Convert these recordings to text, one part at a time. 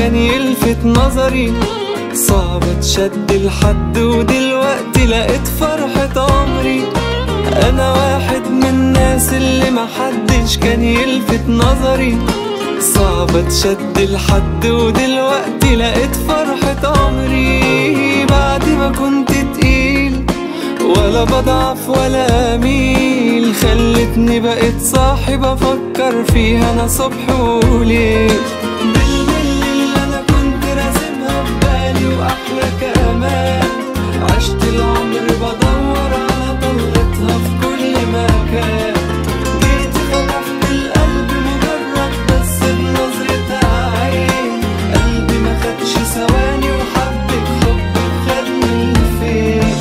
كان يلفت نظري، صعب اتشد لحد ودلوقتي لقيت فرحة عمري. انا واحد من الناس اللي محدش كان يلفت نظري، صعب اتشد لحد ودلوقتي لقيت فرحة عمري. بعد ما كنت تقيل ولا بضعف ولا اميل، خلتني بقيت صاحب افكر فيها انا صبح وليل. بالملي اللي انا كنت راسمها ببالي واحلى كمان، عشت العمر بدور على طلتها في كل مكان. جيت خطفت القلب مجرد بس بنظرة عين، قلبي ما خدش ثواني وحبك حبك خدني لفين.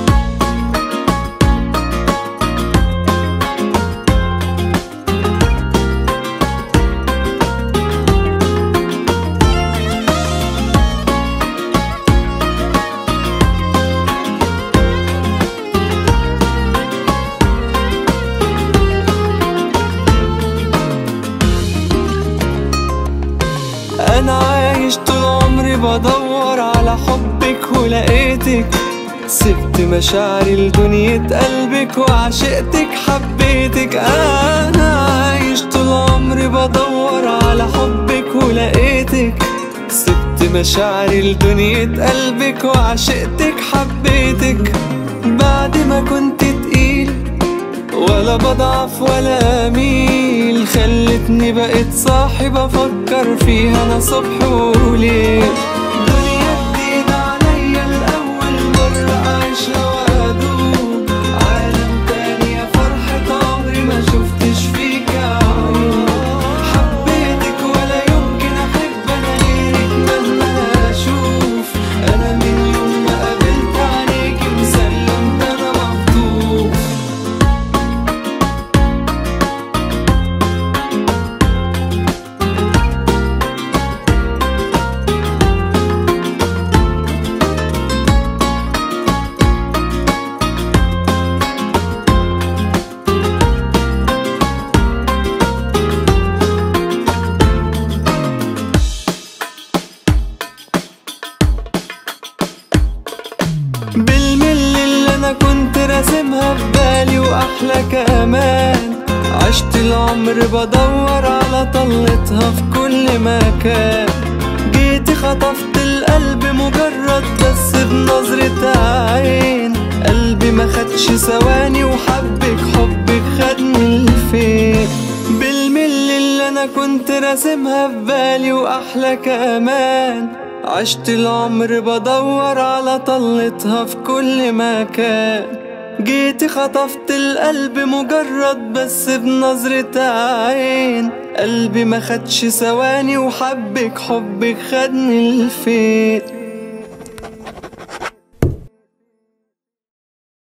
أنا عايش طول عمري بدور على حبك ولقيتك، سبت مشاعري لدنيا قلبك وعشقتك حبيتك. أنا عايش طول عمري بدور على حبك ولقيتك، سبت مشاعري لدنيا قلبك وعشقتك حبيتك. بعد ما كنت تقيل ولا بضعف ولا اميل، خلتني بقيت صاحب افكر فيها انا صبح وليل. دنيا جديدة عليا لأول مرة اعيشها وادوب، عالم تاني يا فرحة عمري ما شفتش فيك عيون. حبيتك ولا يمكن احب انا غيرك مهما اشوف، انا من يوم ما قابلت عليكي مسلمت انا مخطوف. بالملي اللي انا كنت راسمها ببالي واحلى كمان، عشت العمر بدور على طلتها في كل مكان. جيتي خطفت القلب مجرد بس بنظرة عين، قلبي ما خدش ثواني وحبك حبك خدني لفين. بالملي اللي انا كنت راسمها ببالي واحلى كمان، عشت العمر بدور على طلتها في كل مكان. جيتي خطفت القلب مجرد بس بنظرة عين، قلبي ما خدش ثواني وحبك حبك خدني لفين.